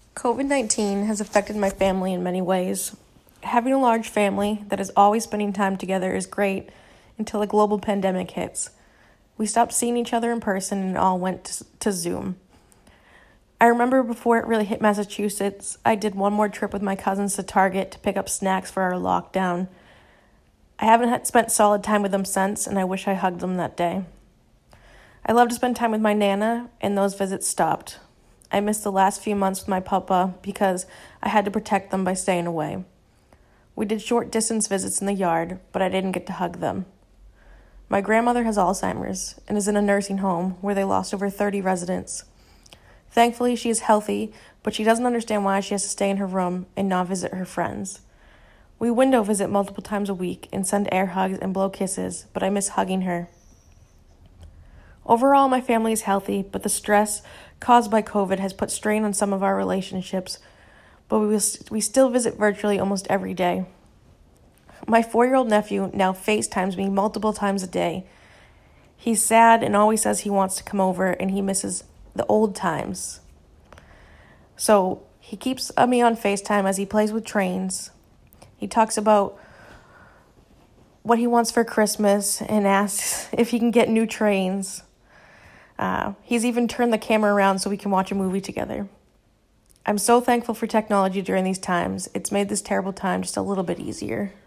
COVID-19 has affected my family in many ways. Having a large family that is always spending time together is great until a global pandemic hits. We stopped seeing each other in person and all went to Zoom. I remember before it really hit Massachusetts, I did one more trip with my cousins to Target to pick up snacks for our lockdown. I haven't spent solid time with them since, and I wish I hugged them that day. I love to spend time with my Nana, and those visits stopped. I missed the last few months with my papa because I had to protect them by staying away. We did short distance visits in the yard, but I didn't get to hug them. My grandmother has Alzheimer's and is in a nursing home where they lost over 30 residents. Thankfully, she is healthy, but she doesn't understand why she has to stay in her room and not visit her friends. We window visit multiple times a week and send air hugs and blow kisses, but I miss hugging her. Overall, my family is healthy, but the stress caused by COVID has put strain on some of our relationships, but we still visit virtually almost every day. My 4-year-old nephew now FaceTimes me multiple times a day. He's sad and always says he wants to come over and he misses the old times. So he keeps me on FaceTime as he plays with trains. He talks about what he wants for Christmas and asks if he can get new trains. He's even turned the camera around so we can watch a movie together. I'm so thankful for technology during these times. It's made this terrible time just a little bit easier.